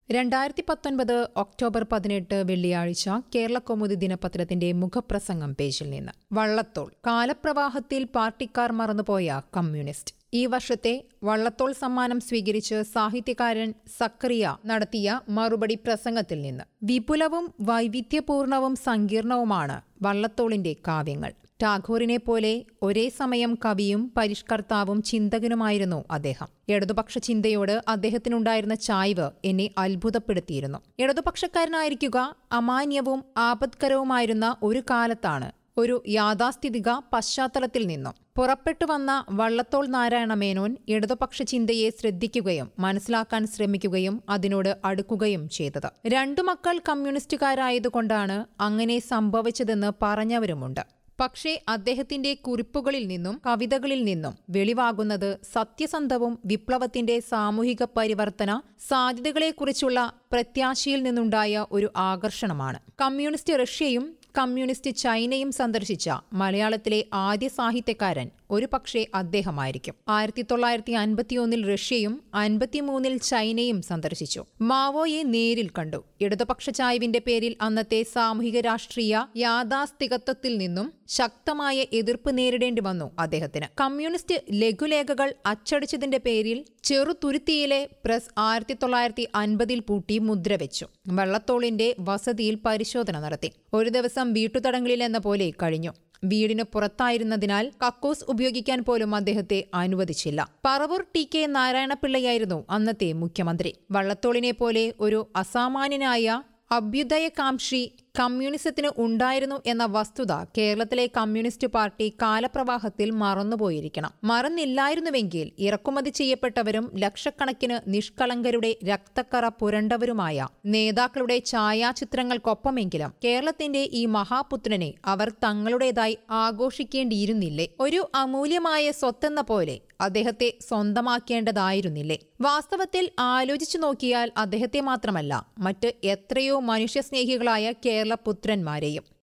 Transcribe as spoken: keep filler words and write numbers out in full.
രണ്ടായിരത്തി പത്തൊൻപത് ഒക്ടോബർ പതിനെട്ട് വെള്ളിയാഴ്ച കേരളകൗമുദി ദിനപത്രത്തിന്റെ മുഖപ്രസംഗം പേജിൽ നിന്ന്. വള്ളത്തോൾ കാലപ്രവാഹത്തിൽ പാർട്ടിക്കാർ മറന്നുപോയ കമ്മ്യൂണിസ്റ്റ്. ഈ വർഷത്തെ വള്ളത്തോൾ സമ്മാനം സ്വീകരിച്ച് സാഹിത്യകാരൻ സക്കറിയ നടത്തിയ മറുപടി പ്രസംഗത്തിൽ നിന്ന്. വിപുലവും വൈവിധ്യപൂർണവും സങ്കീർണവുമാണ് വള്ളത്തോളിന്റെ കാവ്യങ്ങൾ. ടാഗോറിനെ പോലെ ഒരേ സമയം കവിയും പരിഷ്കർത്താവും ചിന്തകനുമായിരുന്നു അദ്ദേഹം. ഇടതുപക്ഷ ചിന്തയോട് അദ്ദേഹത്തിനുണ്ടായിരുന്ന ചായ്വ് എന്നെ അത്ഭുതപ്പെടുത്തിയിരുന്നു. ഇടതുപക്ഷക്കാരനായിരിക്കുക അമാന്യവും ആപത്കരവുമായിരുന്ന ഒരു കാലത്താണ് ഒരു യാഥാസ്ഥിതിക പശ്ചാത്തലത്തിൽ നിന്നും പുറപ്പെട്ടു വന്ന വള്ളത്തോൾ നാരായണ മേനോൻ ഇടതുപക്ഷ ചിന്തയെ ശ്രദ്ധിക്കുകയും മനസ്സിലാക്കാൻ ശ്രമിക്കുകയും അതിനോട് അടുക്കുകയും ചെയ്തത്. രണ്ടു മക്കൾ കമ്മ്യൂണിസ്റ്റുകാരായതുകൊണ്ടാണ് അങ്ങനെ സംഭവിച്ചതെന്ന് പറഞ്ഞവരുമുണ്ട്. പക്ഷേ അദ്ദേഹത്തിന്റെ കുറിപ്പുകളിൽ നിന്നും കവിതകളിൽ നിന്നും വെളിവാകുന്നത് സത്യസന്ധവും വിപ്ലവത്തിന്റെ സാമൂഹിക പരിവർത്തന സാധ്യതകളെക്കുറിച്ചുള്ള പ്രത്യാശയിൽ നിന്നുണ്ടായ ഒരു ആകർഷണമാണ്. കമ്മ്യൂണിസ്റ്റ് റഷ്യയും കമ്മ്യൂണിസ്റ്റ് ചൈനയും സന്ദർശിച്ച മലയാളത്തിലെ ആദ്യ സാഹിത്യകാരൻ ഒരു പക്ഷേ അദ്ദേഹമായിരിക്കും. ആയിരത്തി തൊള്ളായിരത്തി അൻപത്തിയൊന്നിൽ റഷ്യയും അൻപത്തിമൂന്നിൽ ചൈനയും സന്ദർശിച്ചു. മാവോയെ നേരിൽ കണ്ടു. ഇടതുപക്ഷ ചായ്വിന്റെ പേരിൽ അന്നത്തെ സാമൂഹിക രാഷ്ട്രീയ യാഥാസ്ഥികത്വത്തിൽ നിന്നും ശക്തമായ എതിർപ്പ് നേരിടേണ്ടി വന്നു അദ്ദേഹത്തിന്. കമ്മ്യൂണിസ്റ്റ് ലഘുലേഖകൾ അച്ചടിച്ചതിന്റെ പേരിൽ ചെറുതുരുത്തിയിലെ പ്രസ് ആയിരത്തി തൊള്ളായിരത്തി അൻപതിൽ പൂട്ടി മുദ്രവെച്ചു. വള്ളത്തോളിന്റെ വസതിയിൽ പരിശോധന നടത്തി. ഒരു ദിവസം വീട്ടുതടങ്കലിൽ എന്ന പോലെ കഴിഞ്ഞു. വീടിന് പുറത്തായിരുന്നതിനാൽ കക്കൂസ് ഉപയോഗിക്കാൻ പോലും അദ്ദേഹത്തെ അനുവദിച്ചില്ല. പറവൂർ ടി കെ നാരായണപിള്ളയായിരുന്നു അന്നത്തെ മുഖ്യമന്ത്രി. വള്ളത്തോളിനെ പോലെ ഒരു അസാമാന്യനായ അഭ്യുദയകാംക്ഷി കമ്മ്യൂണിസത്തിന് ഉണ്ടായിരുന്നു എന്ന വസ്തുത കേരളത്തിലെ കമ്മ്യൂണിസ്റ്റ് പാർട്ടി കാലപ്രവാഹത്തിൽ മറന്നുപോയിരിക്കണം. മറന്നില്ലായിരുന്നുവെങ്കിൽ ഇറക്കുമതി ചെയ്യപ്പെട്ടവരും ലക്ഷക്കണക്കിന് നിഷ്കളങ്കരുടെ രക്തക്കറ പുരണ്ടവരുമായ നേതാക്കളുടെ ഛായാചിത്രങ്ങൾക്കൊപ്പമെങ്കിലും കേരളത്തിന്റെ ഈ മഹാപുത്രനെ അവർ തങ്ങളുടേതായി ആഘോഷിക്കേണ്ടിയിരുന്നില്ലേ? ഒരു അമൂല്യമായ സ്വത്തെന്ന പോലെ അദ്ദേഹത്തെ സ്വന്തമാക്കേണ്ടതായിരുന്നില്ലേ? വാസ്തവത്തിൽ ആലോചിച്ചു നോക്കിയാൽ അദ്ദേഹത്തെ മാത്രമല്ല, മറ്റ് എത്രയോ മനുഷ്യസ്നേഹികളായ കേരള പുത്രന്മാരെയും